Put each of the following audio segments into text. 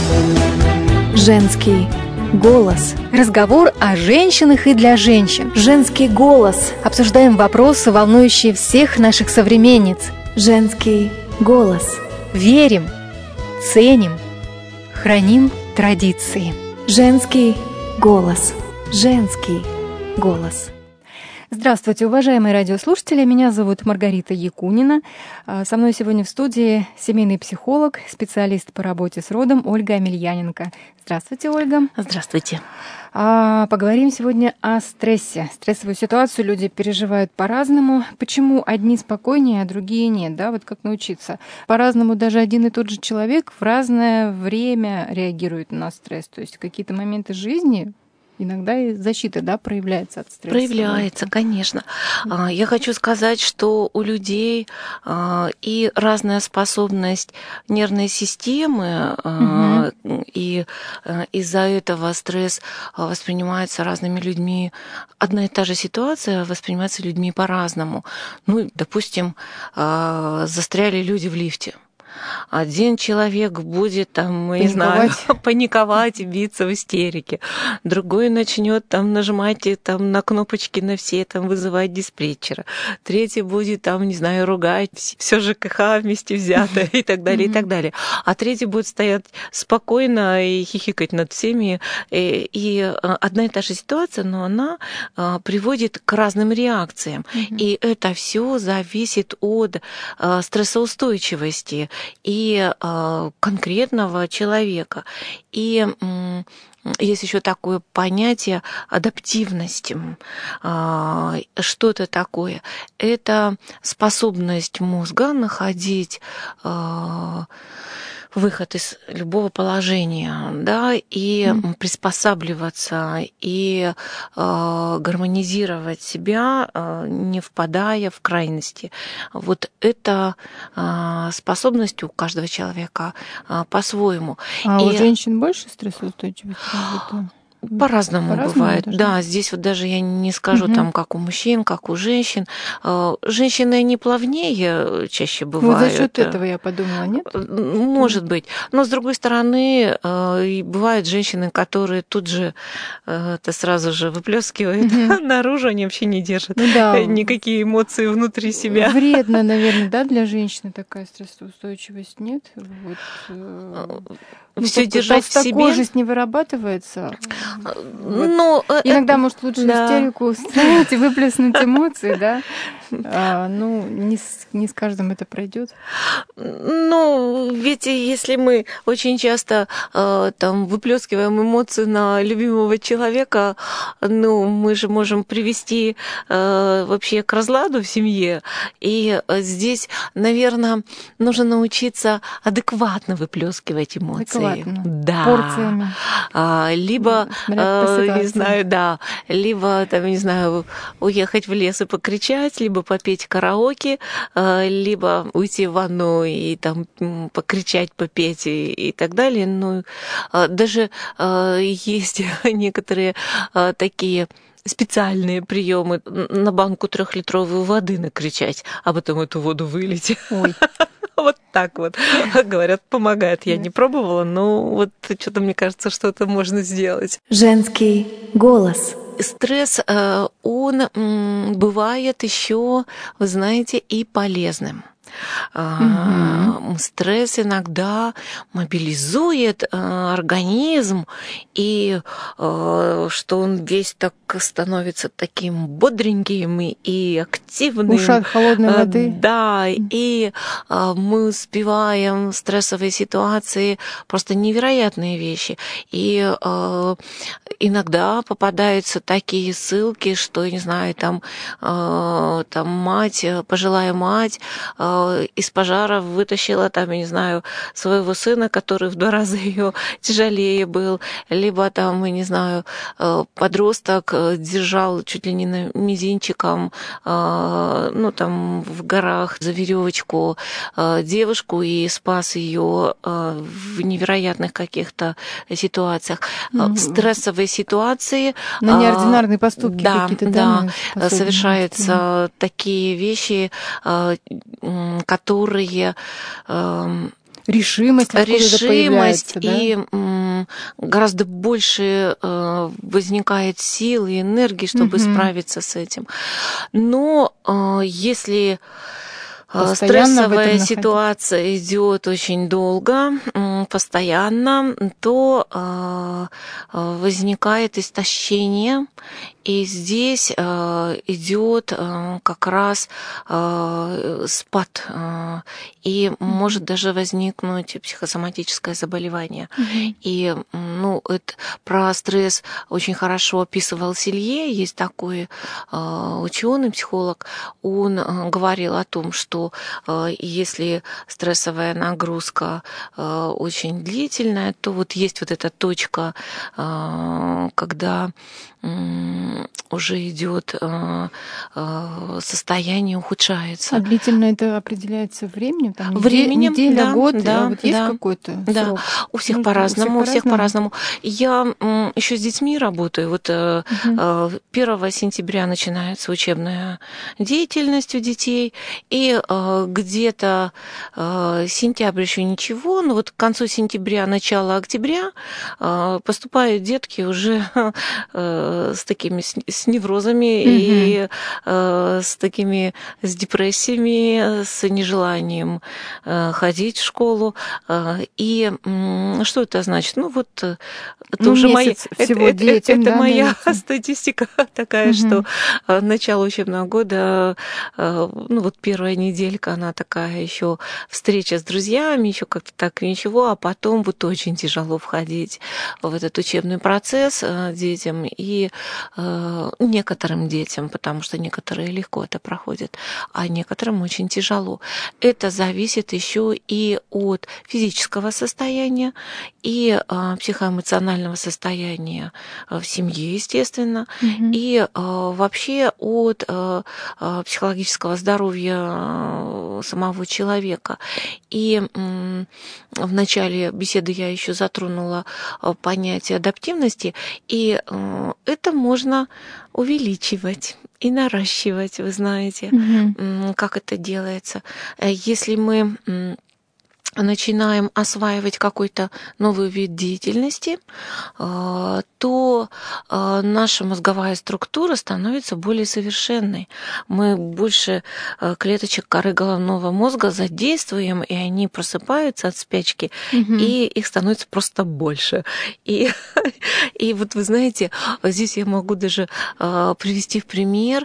Женский голос. Разговор о женщинах и для женщин. Женский голос. Обсуждаем вопросы, волнующие всех наших современниц. Женский голос. Верим, ценим, храним традиции. Женский голос. Женский голос. Здравствуйте, уважаемые радиослушатели. Меня зовут Маргарита Якунина. Со мной сегодня в студии семейный психолог, специалист по работе с родом Ольга Амельяненко. Здравствуйте, Ольга. Здравствуйте. Поговорим сегодня о стрессе. Стрессовую ситуацию люди переживают по-разному. Почему одни спокойнее, а другие нет? Да? Вот как научиться? По-разному даже один и тот же человек в разное время реагирует на стресс. То есть какие-то моменты жизни иногда и защита, да, проявляется от стресса. Проявляется, конечно. Я хочу сказать, что у людей и разная способность нервной системы, и из-за этого стресс воспринимается разными людьми. Одна и та же ситуация воспринимается людьми по-разному. Ну, допустим, застряли люди в лифте. Один человек будет там, не знаю, паниковать и биться в истерике. Другой начнет там нажимать там на кнопочки на все, там вызывать диспетчера. Третий будет там, не знаю, ругать все ЖКХ вместе взятое и так далее, и так далее. А третий будет стоять спокойно и хихикать над всеми. И одна и та же ситуация, но она приводит к разным реакциям. И это все зависит от стрессоустойчивости и конкретного человека. И есть еще такое понятие адаптивности. Что это такое? Это способность мозга находить выход из любого положения, да, и приспосабливаться, и гармонизировать себя, не впадая в крайности. Вот эта способность у каждого человека по-своему. У женщин больше стрессоустойчивости? По-разному бывает. Даже. Да, здесь вот даже я не скажу там, как у мужчин, как у женщин. Женщины не плавнее чаще бывают. Ну, за счет этого я подумала, нет? Может быть. Но с другой стороны, бывают женщины, которые тут же это сразу же выплескивают наружу, они вообще не держат никакие эмоции внутри себя. Вредно, наверное, да, для женщины такая стрессоустойчивость, нет? Все держать в себе. Толстокожесть не вырабатывается. Иногда, может, лучше истерику устроить и выплеснуть эмоции, да? Не с каждым это пройдет. Ведь если мы очень часто там выплескиваем эмоции на любимого человека, мы же можем привести вообще к разладу в семье. И здесь, наверное, нужно научиться адекватно выплескивать эмоции. Да. Порциями. Либо, не знаю, да, либо, там, не знаю, уехать в лес и покричать, либо попеть караоке, либо уйти в ванну и там покричать, попеть и так далее. Даже есть некоторые такие специальные приемы на банку 3-литровой воды накричать, а потом эту воду вылить. Ой. Вот так вот, говорят, помогает. Я не пробовала, но вот что-то мне кажется, что это можно сделать. Женский голос. Стресс, он бывает еще, вы знаете, и полезным. Стресс иногда мобилизует организм, и что он весь так становится таким бодреньким и активным. Ушат холодной воды. Да, и мы успеваем в стрессовой ситуации просто невероятные вещи. И иногда попадаются такие ссылки, что, не знаю, там мать, пожилая мать из пожара вытащила там, я не знаю, своего сына, который в 2 раза ее тяжелее был, либо там, я не знаю, подросток держал чуть ли не на мизинчиком, там в горах за веревочку девушку и спас ее в невероятных каких-то ситуациях. В стрессовой ситуации на неординарные поступки какие-то, совершаются такие вещи, которые решимость откуда-то появляется, да? И гораздо больше возникает сил и энергии, чтобы справиться с этим. Но если стрессовая ситуация идет очень долго, постоянно, то возникает истощение, и здесь идет как раз спад, и может даже возникнуть психосоматическое заболевание. И это, про стресс очень хорошо описывал Силье, есть такой ученый, психолог, он говорил о том, что если стрессовая нагрузка очень длительная, то вот есть вот эта точка, когда уже идет состояние, ухудшается. А длительно это определяется временем? Временем, неделя, да, год, да, вот есть какой-то срок? Да, у всех по-разному, у всех по-разному. Я еще с детьми работаю. Вот 1 сентября начинается учебная деятельность у детей, и где-то сентябрь еще ничего, но вот к концу сентября, начало октября поступают детки уже с такими с неврозами и с депрессиями, с нежеланием ходить в школу. И что это значит? Это уже моя статистика такая, что начало учебного года, первая неделька, она такая еще встреча с друзьями, еще как-то так ничего, а потом вот очень тяжело входить в этот учебный процесс детям и некоторым детям, потому что некоторые легко это проходят, а некоторым очень тяжело. Это зависит еще и от физического состояния, и психоэмоционального состояния в семье, естественно, и вообще от психологического здоровья самого человека. И в начале беседы я еще затронула понятие адаптивности, и это можно увеличивать и наращивать, вы знаете, как это делается. Если мы начинаем осваивать какой-то новый вид деятельности, то наша мозговая структура становится более совершенной. Мы больше клеточек коры головного мозга задействуем, и они просыпаются от спячки, и их становится просто больше. И вот вы знаете, здесь я могу даже привести в пример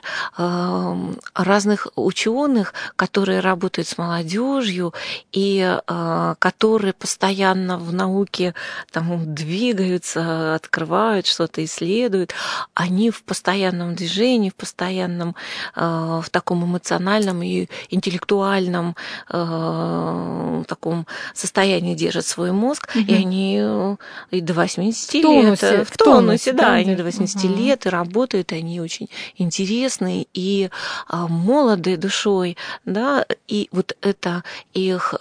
разных ученых, которые работают с молодежью и которые постоянно в науке двигаются, открывают что-то, исследуют, они в постоянном движении, в постоянном, в таком эмоциональном и интеллектуальном таком состоянии держат свой мозг, и они и до 80 лет в тонусе, да, они до 80 лет и работают, и они очень интересные и молодые душой, да, и вот это их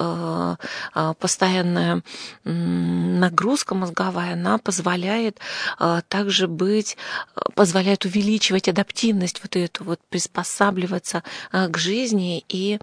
постоянная нагрузка мозговая, она позволяет также позволяет увеличивать адаптивность, вот эту вот, приспосабливаться к жизни и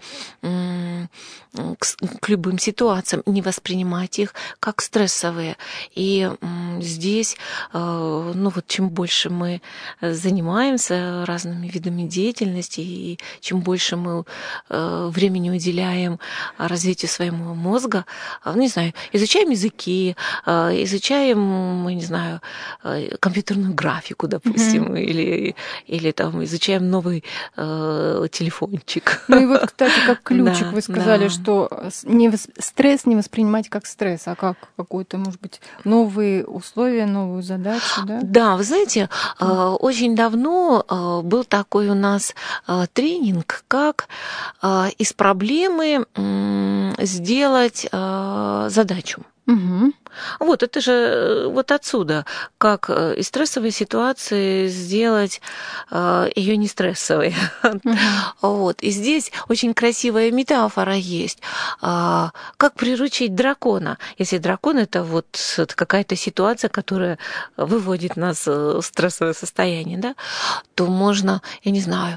к любым ситуациям, не воспринимать их как стрессовые. И здесь, чем больше мы занимаемся разными видами деятельности, и чем больше мы времени уделяем развитию своего мозга, изучаем языки, изучаем, компьютерную графику, допустим, или изучаем новый телефончик. И вот, кстати, как ключик, вы сказали, что стресс не воспринимать как стресс, а как какую-то, может быть, новые условия, новую задачу, да? Да, вы знаете, очень давно был такой у нас тренинг, как из проблемы сделать задачу. Вот это же вот отсюда, как из стрессовой ситуации сделать ее не стрессовой. Вот. И здесь очень красивая метафора есть. Как приручить дракона? Если дракон это какая-то ситуация, которая выводит нас в стрессовое состояние, да, то можно,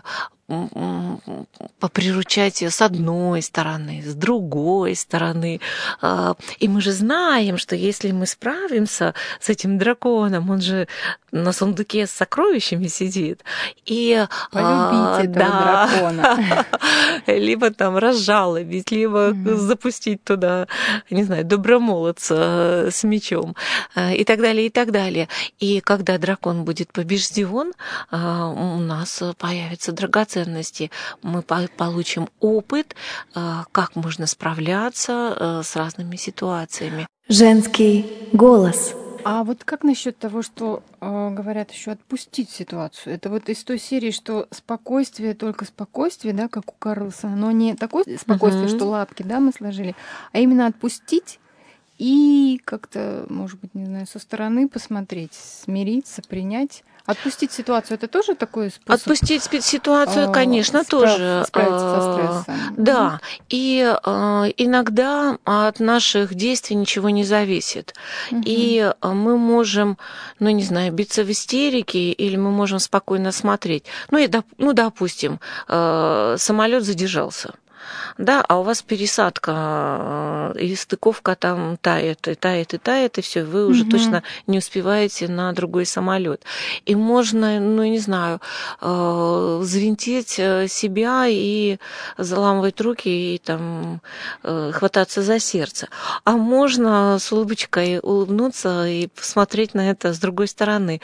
поприручать ее с одной стороны, с другой стороны. И мы же знаем, что если мы справимся с этим драконом, он же на сундуке с сокровищами сидит. И полюбить этого дракона. Либо там разжалобить, либо запустить туда, не знаю, добромолодца с мечом и так далее, и так далее. И когда дракон будет побежден, у нас появятся драгоценности, мы получим опыт, как можно справляться с разными ситуациями. Женский голос. А вот как насчет того, что говорят еще отпустить ситуацию? Это вот из той серии, что спокойствие, только спокойствие, да, как у Карлсона, но не такое спокойствие, что лапки, да, мы сложили, а именно отпустить и как-то, может быть, не знаю, со стороны посмотреть, смириться, принять. Отпустить ситуацию — это тоже такой способ? Отпустить ситуацию, конечно, тоже. Справиться со стрессом. Да. И иногда от наших действий ничего не зависит. И мы можем, ну, не знаю, биться в истерике, или мы можем спокойно смотреть. Допустим, самолет задержался. Да, а у вас пересадка и стыковка там тает, и все, вы уже точно не успеваете на другой самолет. И можно, ну, не знаю, взвинтить себя и заламывать руки и там хвататься за сердце. А можно с улыбочкой улыбнуться и посмотреть на это с другой стороны.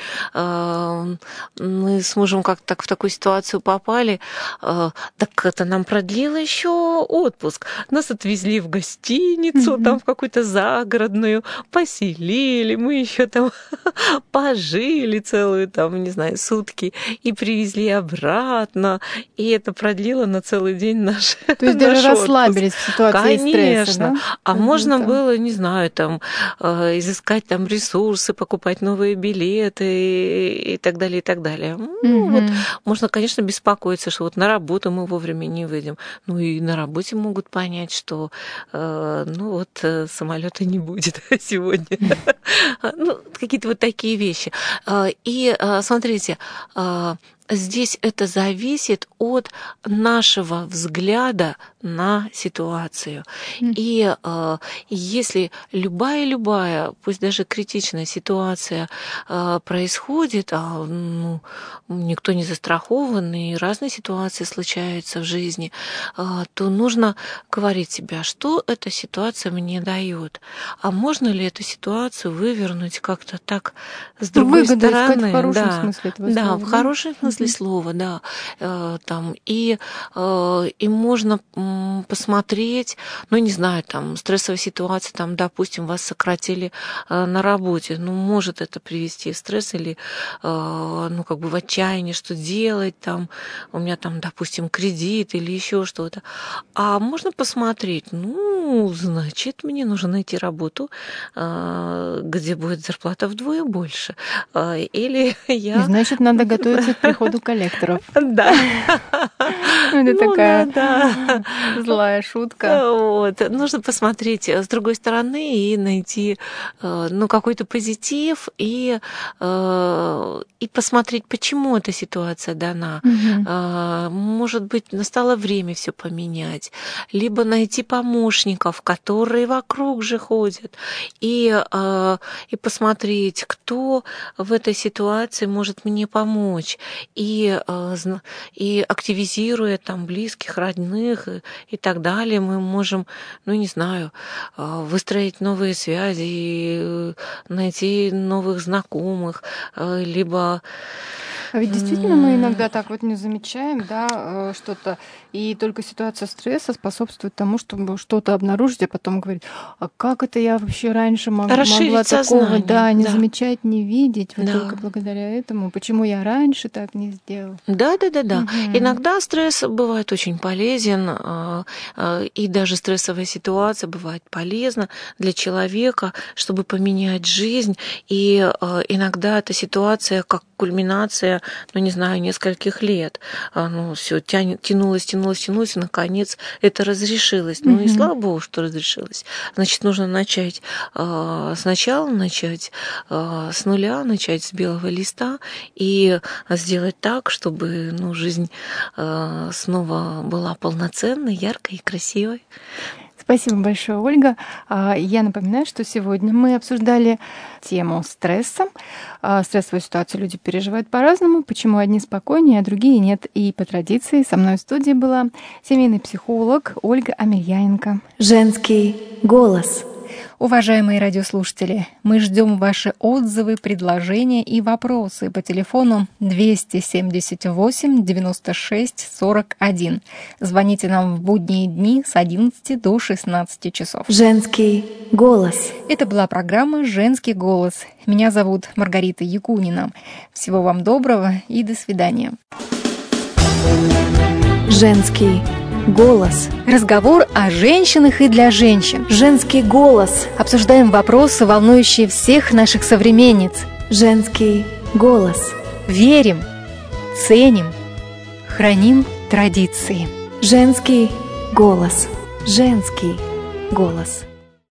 Мы с мужем как-то так в такую ситуацию попали, так это нам продлило еще отпуск. Нас отвезли в гостиницу, там в какую-то загородную, поселили, мы еще там пожили целую, там, не знаю, сутки и привезли обратно. И это продлило на целый день наш То есть даже расслабились в ситуации стресса, да? А можно было, не знаю, там, изыскать там ресурсы, покупать новые билеты и так далее, и так далее. Вот. Можно, конечно, беспокоиться, что вот на работу мы вовремя не выйдем. Ну и на работе могут понять, что самолета не будет сегодня. Ну, какие-то вот такие вещи. И смотрите, здесь это зависит от нашего взгляда на ситуацию. И если любая, пусть даже критичная ситуация происходит, никто не застрахован, и разные ситуации случаются в жизни, то нужно говорить себе, что эта ситуация мне дает. А можно ли эту ситуацию вывернуть как-то так с другой стороны? В хорошем смысле этого слова. Да, в хорошем смысле слова, да. И можно посмотреть, ну, не знаю, там, стрессовая ситуация, там, допустим, вас сократили на работе, ну, может это привести в стресс или, в отчаяние, что делать, там, у меня там, допустим, кредит или еще что-то. А можно посмотреть, значит, мне нужно найти работу, где будет зарплата вдвое больше. Или И значит, надо готовиться к приходу коллекторов. Да. Это такая злая шутка. Вот. Нужно посмотреть с другой стороны и найти какой-то позитив и посмотреть, почему эта ситуация дана. Может быть, настало время все поменять, либо найти помощников, которые вокруг же ходят, и посмотреть, кто в этой ситуации может мне помочь, и активизируя там близких, родных и так далее, мы можем, выстроить новые связи, найти новых знакомых, либо... А ведь действительно мы иногда так вот не замечаем, да, что-то, и только ситуация стресса способствует тому, чтобы что-то обнаружить, а потом говорить, а как это я вообще раньше могла такого, не замечать, не видеть, вот только благодаря этому, почему я раньше так не сделала. Да. Иногда стресс бывает очень полезен, и даже стрессовая ситуация бывает полезна для человека, чтобы поменять жизнь, и иногда эта ситуация как кульминация, нескольких лет. Все тянулось, и, наконец, это разрешилось. И слава богу, что разрешилось. Значит, нужно начать сначала, начать с нуля, начать с белого листа и сделать сделать так, чтобы жизнь снова была полноценной, яркой и красивой. Спасибо большое, Ольга. Я напоминаю, что сегодня мы обсуждали тему стресса. Стрессовую ситуацию люди переживают по-разному, почему одни спокойнее, а другие нет. И по традиции со мной в студии была семейный психолог Ольга Амельяненко. Женский голос. Уважаемые радиослушатели, мы ждем ваши отзывы, предложения и вопросы по телефону 278 96 41. Звоните нам в будние дни с 11 до 16 часов. Женский голос. Это была программа «Женский голос». Меня зовут Маргарита Якунина. Всего вам доброго и до свидания. Женский голос. Разговор о женщинах и для женщин. Женский голос. Обсуждаем вопросы, волнующие всех наших современниц. Женский голос. Верим, ценим, храним традиции. Женский голос. Женский голос.